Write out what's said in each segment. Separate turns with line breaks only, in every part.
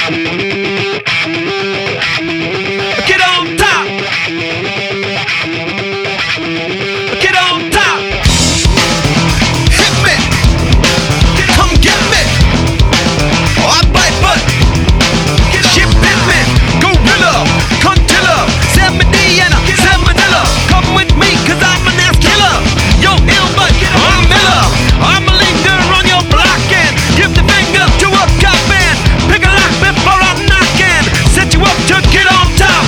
Get on top. Get on top. Hit me. Come get me. Oh, I bite butt. Shit bit me. Gorilla. Contilla. San Medina. San Manila. Come with me, cause I'm an ass killer. Yo, ill butt. I'm Miller. I'm a leader on your block and give the finger to a cop man. Pick a lock before I'm knocking. Set you up to get on top.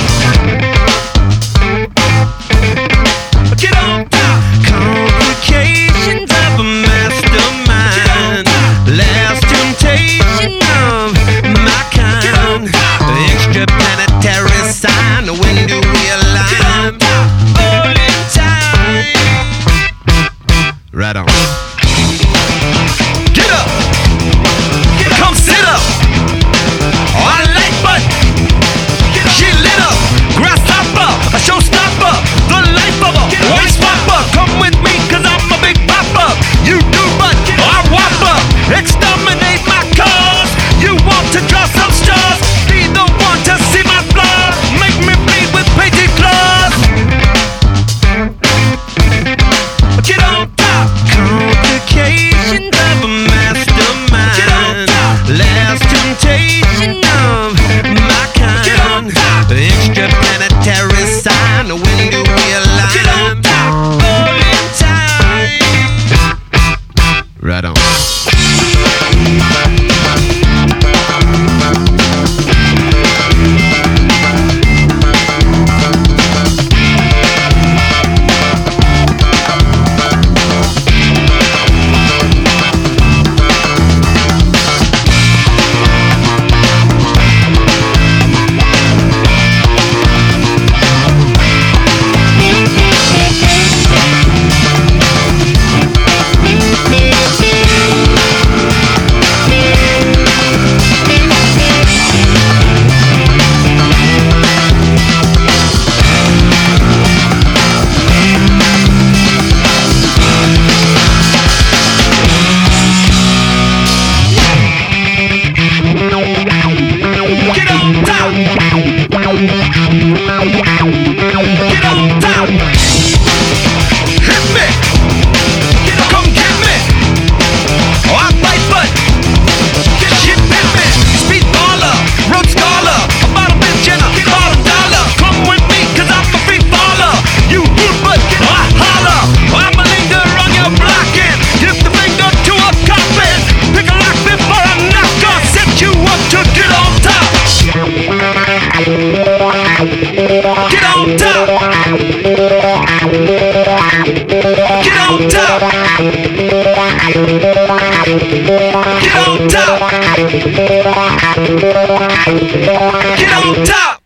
Get on top. Complications of a mastermind. Last temptation of my kind. Extraplanetary sign. When do we align? All in time. Right on. Get up. Come sit up. Oh, I like butt. She lit up. Grasshopper. A showstopper. The life of a white swapper. Come with me, cause I'm a big popper. You do butt. I whopper. Exterminate my cause. You want to draw some stars. Be the one to see my flaws. Make me bleed with painted claws. Get on top. Complications of a mastermind. Get on top. Last temptation of my kind. Get on top. Extraplanetary sign. When do we align? Get on top. All in time. Right on. Get on top. Get on top. Hit me. Come get me. Oh, I bite butt. Shit bit me. Speed baller. Road scholar. About a bitch and a bottom dollar. Come with me, cause I'm a free faller. You good butt. I holler. I'm a leader on your block and give the finger to a cop and pick a lock before I knock off. Set you up to get on top. Get on top. Get on top. Get on top. Get on top.